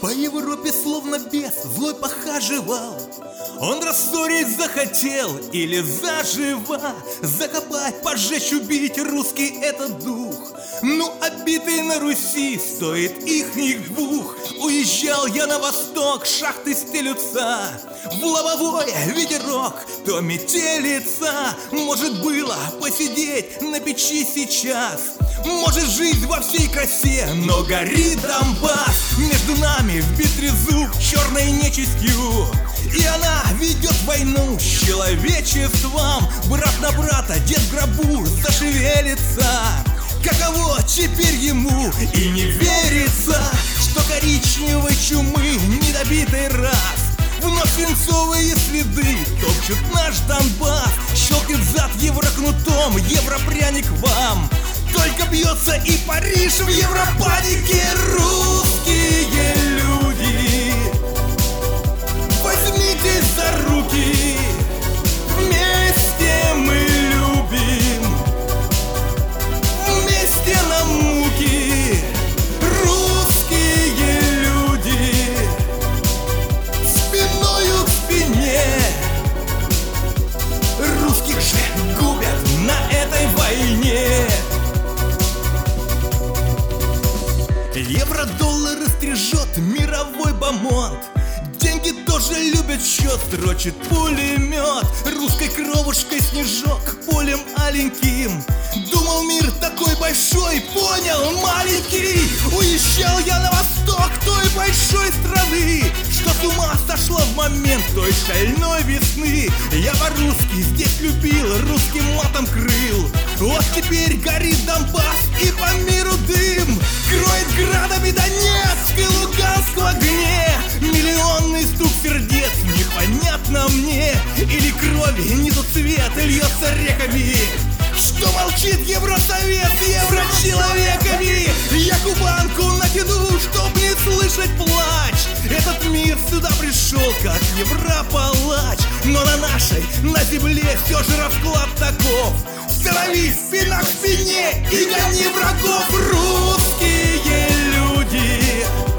По Европе словно бес злой похаживал. Он рассорить захотел или заживо закопать, поджечь, убить русский этот дух. Ну, обитый на Руси стоит ихних двух. Уезжал я на восток, шахты стелются, в лобовое ветерок, то метелица. Может, было посидеть на печи сейчас, может, жизнь во всей красе, но горит Донбасс. Между нами вбит трезуб черной нечистью, и она ведет войну с человечеством. Брат на брата, дед в гробу зашевелится. Каково теперь ему и не верится, что коричневой чумы недобитый раз вновь свинцовые следы топчут наш Донбасс. Щелкнет зад еврокнутом, европряник вам. Только бьется и Париж в европанике. Русские люди, возьмитесь за руки, вместе мы любим, вместе на муки. Русские люди, спиною к спине. Русских же губят на этой войне. Евро-доллары стрижет мировой бомонд. Деньги тоже любят счет, строчит пулемет. Русской кровушкой снежок полем аленьким. Думал, мир такой большой, понял, маленький. Уезжал я на восток той большой страны, что с ума сошла в момент той шальной весны. Я по-русски здесь любил, русским матом крыл. Вот теперь горит Донбасс и по миру дым. Кроет градами Донецк и Луганск в огне. Миллионный стук сердец, непонятно мне. Или крови не тот цвет льется реками. Что молчит Евросовет с еврочеловеками? Я кубанку натяну, чтоб не слышать плач. Этот мир сюда пришел как европалач, но на нашей, на земле все же расклад таков. Становись спина к спине и гони врагов. Русские люди,